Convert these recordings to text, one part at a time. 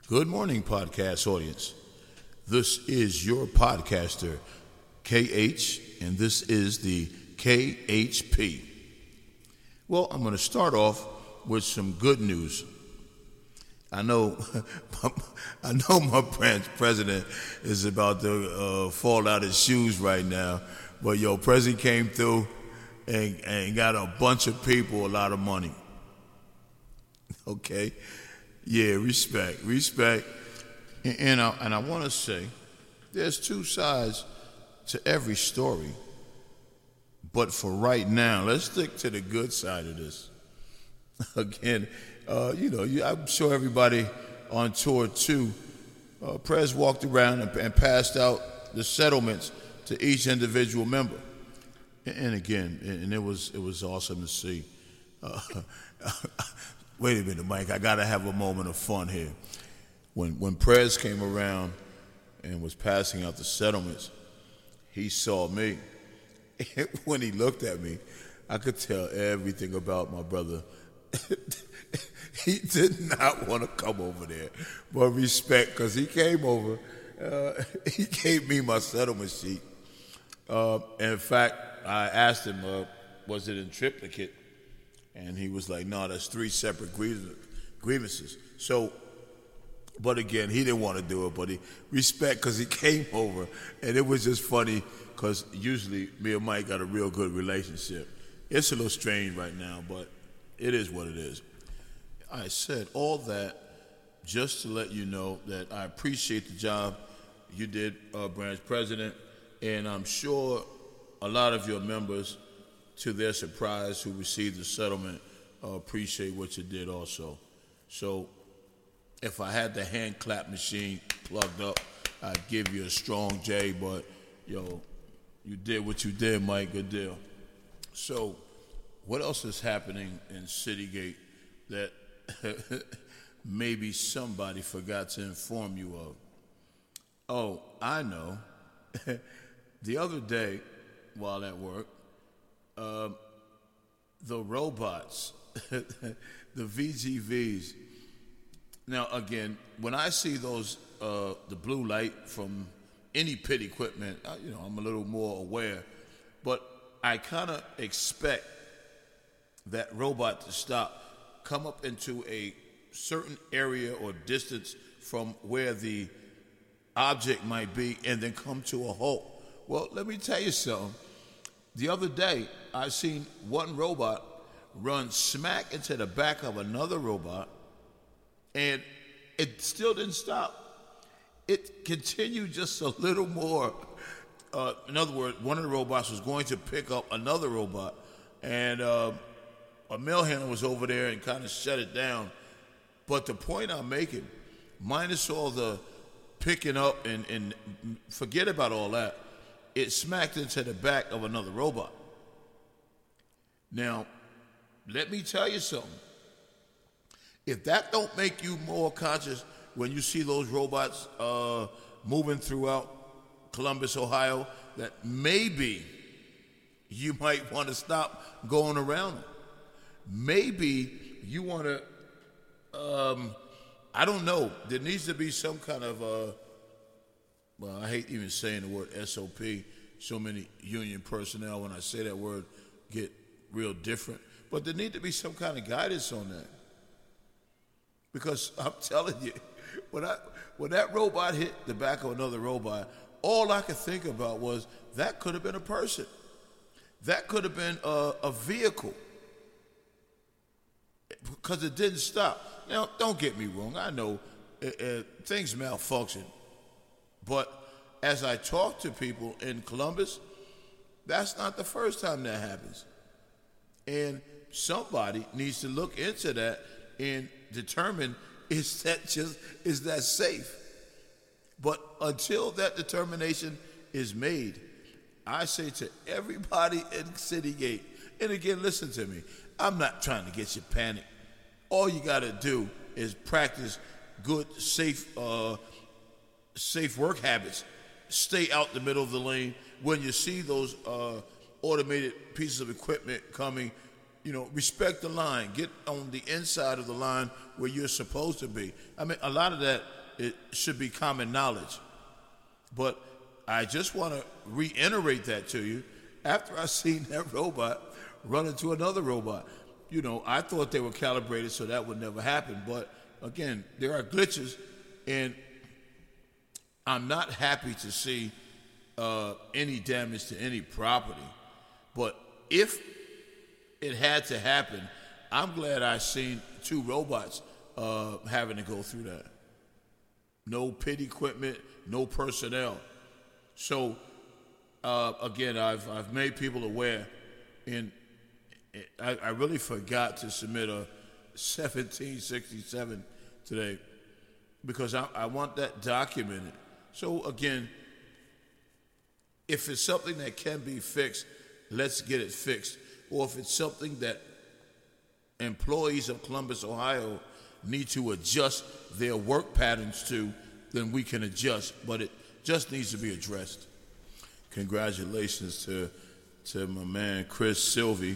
Good morning, podcast audience. This is your podcaster, KH, and this is the KHP. Well, I'm going to start off with some good news. I know my president is about to fall out his shoes right now, but president came through and got a bunch of people a lot of money. Okay? Yeah, respect. And I want to say there's two sides to every story. But for right now, let's stick to the good side of this. Again, I'm sure everybody on tour too, Prez walked around and passed out the settlements to each individual member. And again, it was awesome to see. Wait a minute, Mike, I got to have a moment of fun here. When Prez came around and was passing out the settlements, he saw me. When he looked at me, I could tell everything about my brother. He did not want to come over there, but respect, because he came over. He gave me my settlement sheet. And in fact, I asked him, was it in triplicate? And he was like, no, that's 3 separate grievances. So, but again, he didn't want to do it, but he respect, because he came over, and it was just funny, because usually me and Mike got a real good relationship. It's a little strange right now, but it is what it is. I said all that just to let you know that I appreciate the job you did, branch president, and I'm sure a lot of your members, to their surprise, who received the settlement, appreciate what you did also. So if I had the hand clap machine plugged up, I'd give you a strong J, but you did what you did, Mike. Good deal. So what else is happening in Citygate that maybe somebody forgot to inform you of? Oh, I know. The other day, while at work, the robots, the VGVs. Now, again, when I see those, the blue light from any pit equipment, I'm a little more aware, but I kind of expect that robot to stop, come up into a certain area or distance from where the object might be, and then come to a halt. Well, let me tell you something. The other day, I seen one robot run smack into the back of another robot, and it still didn't stop. It continued just a little more. In other words, one of the robots was going to pick up another robot, and a mail handler was over there and kind of shut it down. But the point I'm making, minus all the picking up and forget about all that, it smacked into the back of another robot. Now, let me tell you something. If that don't make you more conscious when you see those robots moving throughout Columbus, Ohio, that maybe you might want to stop going around them. Maybe you want to, I don't know, there needs to be some kind of well, I hate even saying the word SOP. So many union personnel, when I say that word, get real different. But there need to be some kind of guidance on that. Because I'm telling you, when that robot hit the back of another robot, all I could think about was that could have been a person. That could have been a vehicle. Because it didn't stop. Now, don't get me wrong. I know things malfunction. But as I talk to people in Columbus, that's not the first time that happens. And somebody needs to look into that and determine, is that safe? But until that determination is made, I say to everybody in Citygate, and again, listen to me, I'm not trying to get you panicked. All you got to do is practice good, safe work habits. Stay out the middle of the lane. When you see those automated pieces of equipment coming, respect the line. Get on the inside of the line where you're supposed to be. I mean, a lot of that it should be common knowledge. But I just want to reiterate that to you. After I seen that robot run into another robot, I thought they were calibrated so that would never happen. But again, there are glitches, and I'm not happy to see any damage to any property. But if it had to happen, I'm glad I seen two robots having to go through that. No pit equipment, no personnel. So again, I've made people aware, and I really forgot to submit a 1767 today because I want that documented. So again, if it's something that can be fixed, let's get it fixed. Or if it's something that employees of Columbus, Ohio need to adjust their work patterns to, then we can adjust. But it just needs to be addressed. Congratulations to my man Chris Sylvie.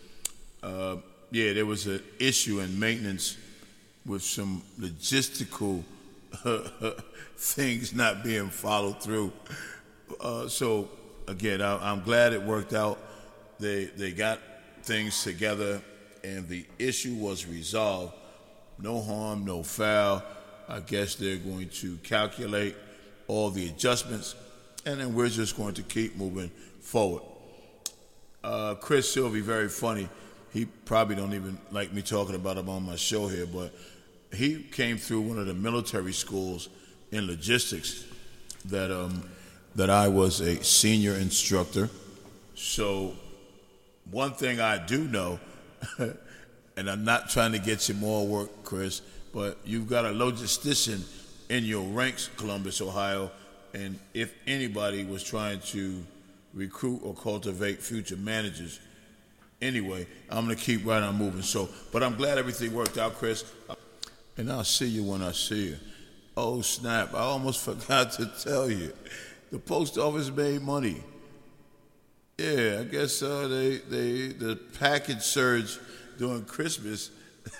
There was an issue in maintenance with some logistical things not being followed through. So again, I'm glad it worked out. They got things together, and the issue was resolved. No harm, no foul. I guess they're going to calculate all the adjustments, and then we're just going to keep moving forward. Chris Sylvie, very funny. He probably don't even like me talking about him on my show here, but he came through one of the military schools in logistics that I was a senior instructor. So one thing I do know, and I'm not trying to get you more work, Chris, but you've got a logistician in your ranks, Columbus, Ohio, and if anybody was trying to recruit or cultivate future managers, anyway, I'm going to keep right on moving. But I'm glad everything worked out, Chris, and I'll see you when I see you. Oh, snap, I almost forgot to tell you. The post office made money. Yeah, I guess the package surge during Christmas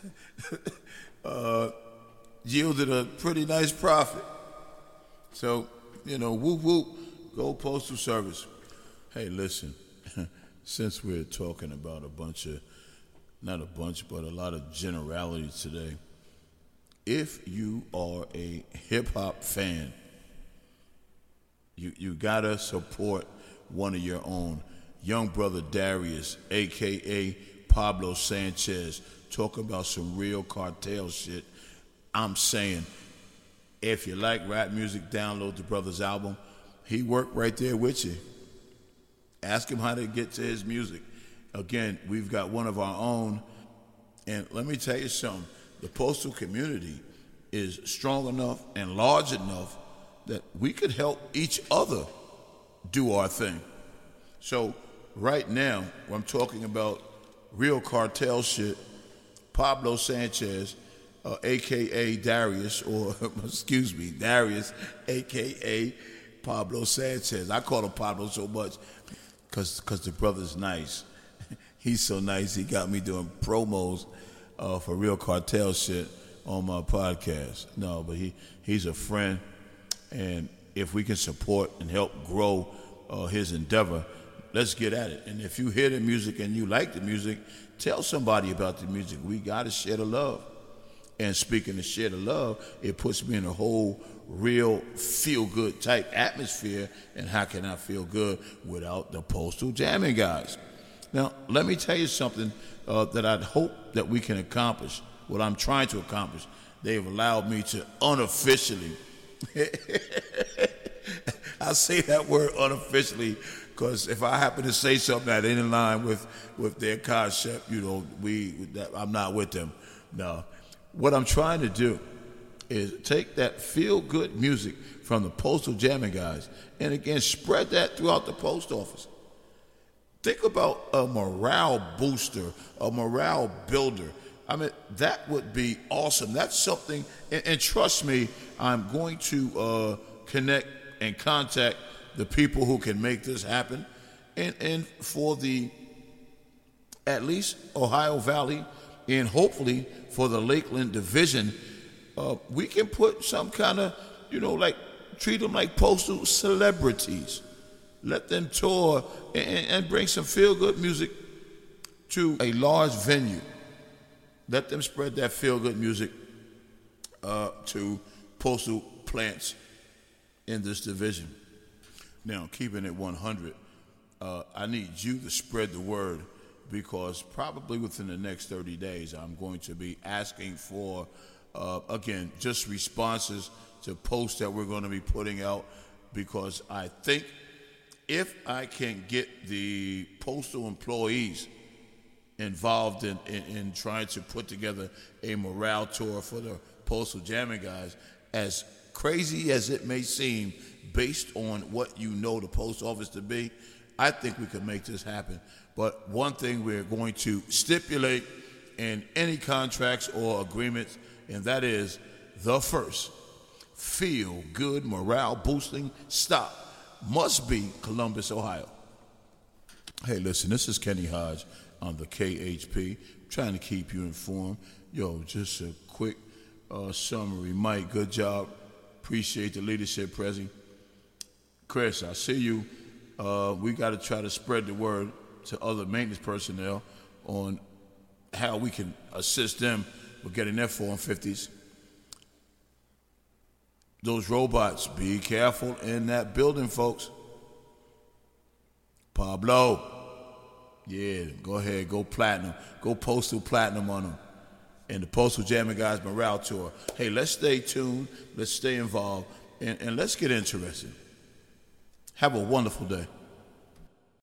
yielded a pretty nice profit. So, whoop whoop, go Postal Service. Hey, listen, since we're talking about a lot of generalities today, if you are a hip-hop fan, you gotta support one of your own. Young brother Darius, a.k.a. Pablo Sanchez, talking about some real cartel shit. I'm saying, if you like rap music, download the brother's album. He worked right there with you. Ask him how to get to his music. Again, we've got one of our own. And let me tell you something. The postal community is strong enough and large enough that we could help each other do our thing. So right now, when I'm talking about real cartel shit, Pablo Sanchez, a.k.a. Darius, Darius, a.k.a. Pablo Sanchez. I call him Pablo so much because the brother's nice. He's so nice, he got me doing promos for real cartel shit on my podcast. No, but he's a friend, and if we can support and help grow his endeavor, let's get at it. And if you hear the music and you like the music, tell somebody about the music. We got to share the love. And speaking of share the love, it puts me in a whole real feel-good type atmosphere. And how can I feel good without the Postal Jamming guys? Now, let me tell you something that I'd hope that we can accomplish, what I'm trying to accomplish. They've allowed me to unofficially, I say that word unofficially because if I happen to say something that ain't in line with their concept, I'm not with them. No. What I'm trying to do is take that feel-good music from the Postal Jamming guys and, again, spread that throughout the post office. Think about a morale booster, a morale builder. I mean, that would be awesome. That's something, and trust me, I'm going to connect and contact the people who can make this happen. And for the at least Ohio Valley, and hopefully for the Lakeland division, we can put some kind of, like treat them like postal celebrities. Let them tour and bring some feel-good music to a large venue. Let them spread that feel-good music to postal plants in this division. Now, keeping it 100, I need you to spread the word, because probably within the next 30 days, I'm going to be asking for, again, just responses to posts that we're going to be putting out, because I think if I can get the postal employees involved in trying to put together a morale tour for the postal jamming guys, as crazy as it may seem based on what you know the post office to be, I think we could make this happen. But one thing we're going to stipulate in any contracts or agreements, and that is the first feel-good morale-boosting stop must be Columbus, Ohio. Hey, listen, this is Kenny Hodge on the KHP, trying to keep you informed. Yo, just a quick summary. Mike, good job. Appreciate the leadership, Prezi. Chris, I see you. We got to try to spread the word to other maintenance personnel on how we can assist them with getting their 450s. Those robots, be careful in that building, folks. Pablo, yeah, go ahead, go platinum. Go postal platinum on them. And the Postal Jamming Guys Morale Tour. Hey, let's stay tuned, let's stay involved, and let's get interested. Have a wonderful day.